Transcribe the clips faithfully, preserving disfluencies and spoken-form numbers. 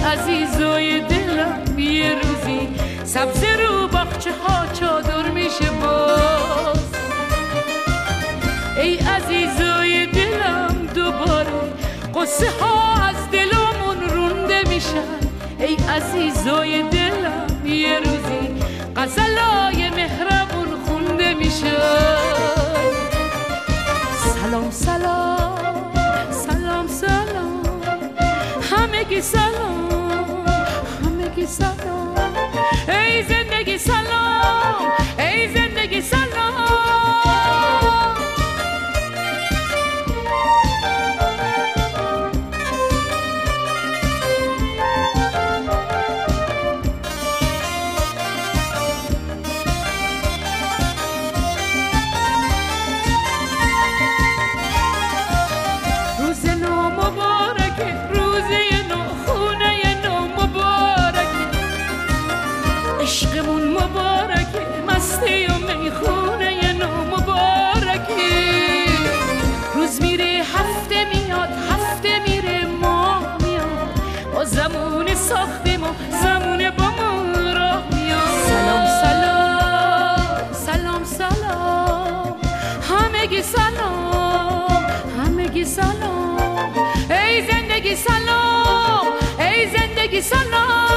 عزیزای دلم یه روزی سبز رو باغچه ها چادر میشه باز. ای عزیزای دلم دوباره قصه ها از دلمون رونده میشن. ای عزیزای دلم یه روزی غزلای مهربون خونده میشن. سلام سلام سلام سلام همگی سلام همگی سلام. ای زندگی سلام ای زندگی سلام. عشقمون مبارکه مستی و میخونه نو مبارکه. روز میره هفته میاد هفته میره ماه میاد با زمون ساختیم و زمون با ما راه میاد. سلام سلام سلام سلام همگی سلام همگی سلام. ای زندگی سلام ای زندگی سلام.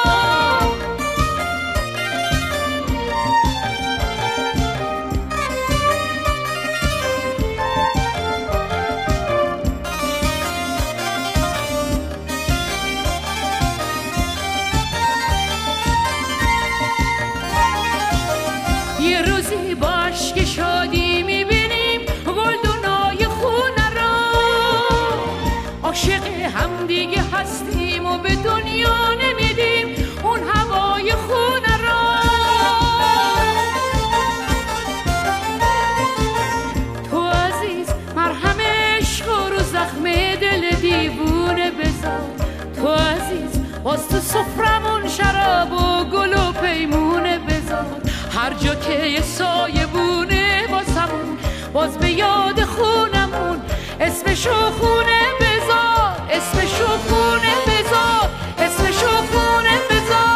یه روزی باش که شادی میبینیم گلدونای خونه را، عاشق هم دیگه هستیم و به دنیا نمیدیم اون هوای خونه را. تو عزیز مرهم عشق رو زخم دل دیوونه بزن. تو عزیز باز تو سفرمون شراب و گل و پیمونه بزن. هر جا که یه سایه بونه واسمون باز به یاد خونمون اسمشو خونه بذار اسمشو خونه بذار اسمشو خونه بذار.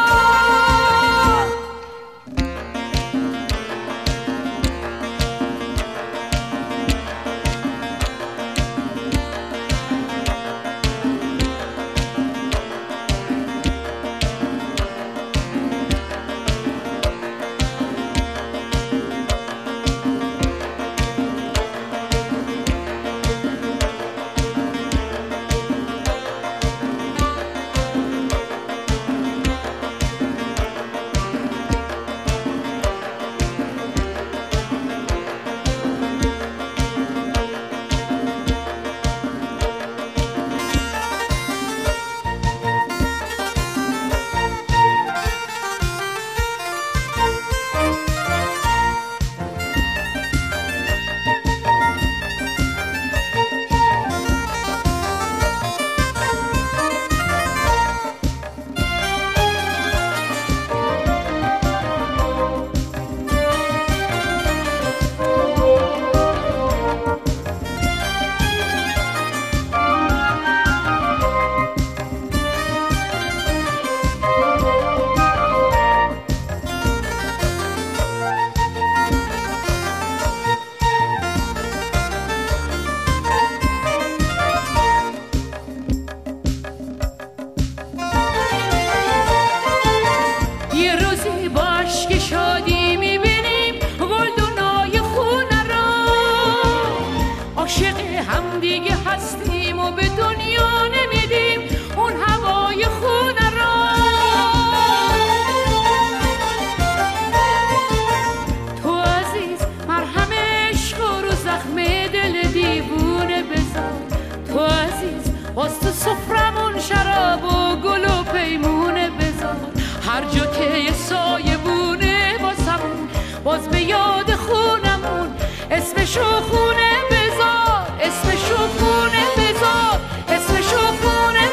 باز تو سفرمون شراب و گل و پیمونه بذار. هر جا که یه سایه بونه واسمون باز به یاد خونمون اسمشو خونه بذار اسمشو خونه بذار اسمشو خونه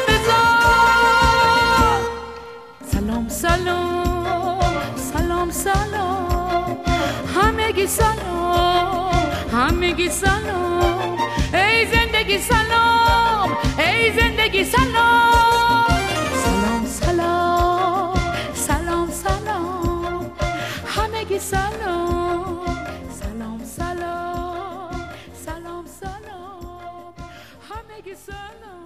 بذار. سلام سلام سلام سلام همگی سلام همگی سلام. ای زندگی سلام ای زندگی سلام سلام سلام سلام سلام سلام سلام همگی سلام